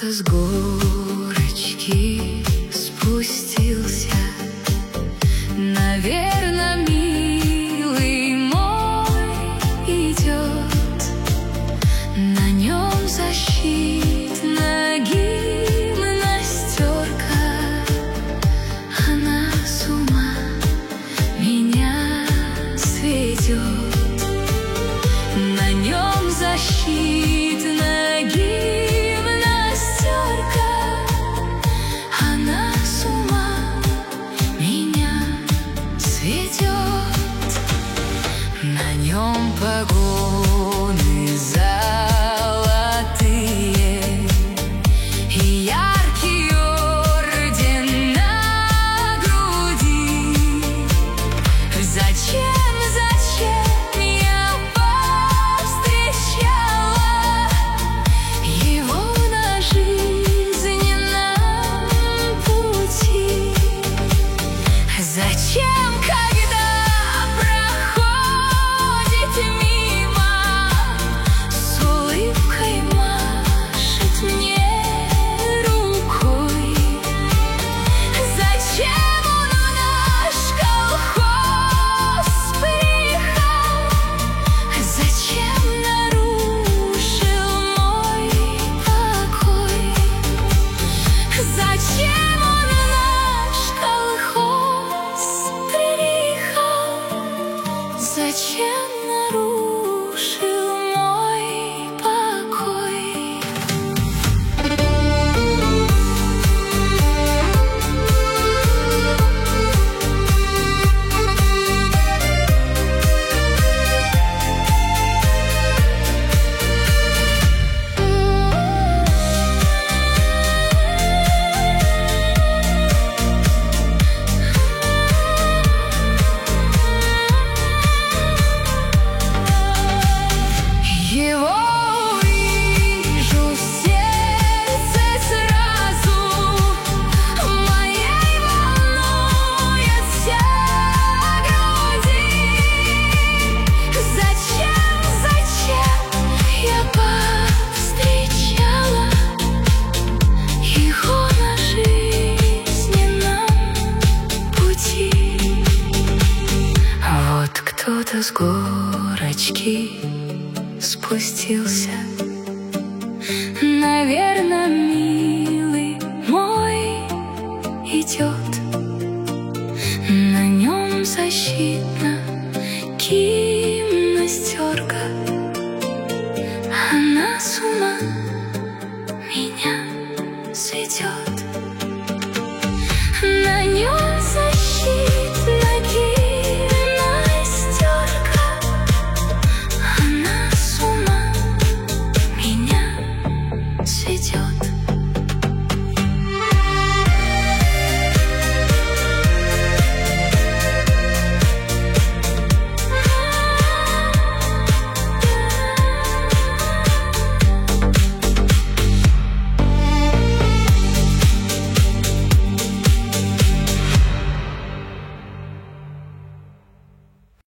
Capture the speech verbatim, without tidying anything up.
Кто-то с горочки спустился, наверно, милый мой идет. На нем защитная гимнастерка, она с ума меня сведет. На нем защитная гимнастерка, она с ума меня сведет. На нем погоны золотые и яркий орден на груди. Зачем, зачем я повстречала его на жизненном пути? Зачем, когда проходит мимо, с улыбкой машет мне рукой? Зачем он в наш колхоз приехал? Зачем нарушил мой покой? Зачем он в наш колхоз приехал? Зачем нарушил мой покой? Его вижу в сердце сразу, моей волнуется груди. Зачем, зачем я повстречала его на жизненном пути? Вот кто-то с горочки спустился, наверно, милый мой идет. На нем защитна гимнастерка, она с ума меня сведет.